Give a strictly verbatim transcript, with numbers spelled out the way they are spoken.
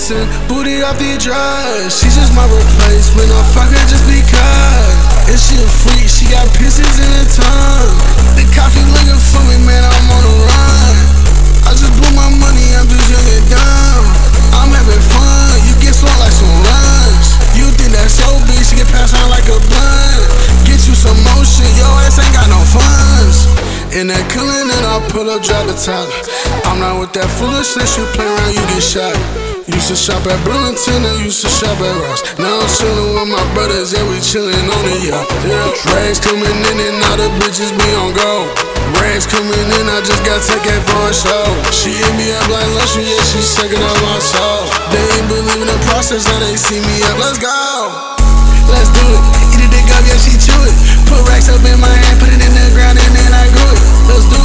missing booty off the drugs. She just my replacement, I fuck her just because. And she a freak, she got piercings in her tongue. The cops be looking for me, man, I'm on the run. I just blew my money, I'm just young and dumb. I'm having fun, you get swung like some runs. You think that's your bitch, you get passed around like a blunt. Get you some motion, your ass ain't got no funds. In that killin' and I pull up, drop the top. I'm not with that foolishness, you play around, you get shot. Used to shop at Burlington, I used to shop at Ross. Now I'm chillin' with my brothers, yeah, we chillin' on the yacht. Yeah, rags coming in and all the bitches be on go. Rags coming in, I just got taken for a show. She hit me up like luxury, yeah, she suckin' up my soul. They ain't believing the process, now they see me up, let's go. Let's do it, eat a dick up, yeah, she chew it. Put racks up in my hand, put it in the ground and then I grew it. Let's do it.